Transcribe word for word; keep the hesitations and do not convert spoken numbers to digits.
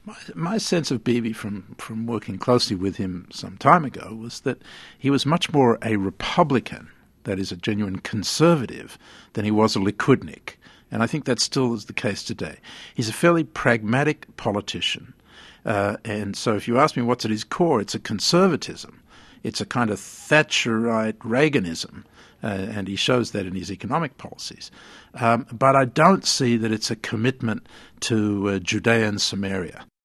My, my sense of Bibi from, from working closely with him some time ago was that he was much more a Republican, that is, a genuine conservative, than he was a Likudnik. And I think that still is the case today. He's a fairly pragmatic politician. Uh, and so if you ask me what's at his core, it's a conservatism. It's a kind of Thatcherite Reaganism. Uh, and he shows that in his economic policies. Um, but I don't see that it's a commitment to uh, Judea and Samaria.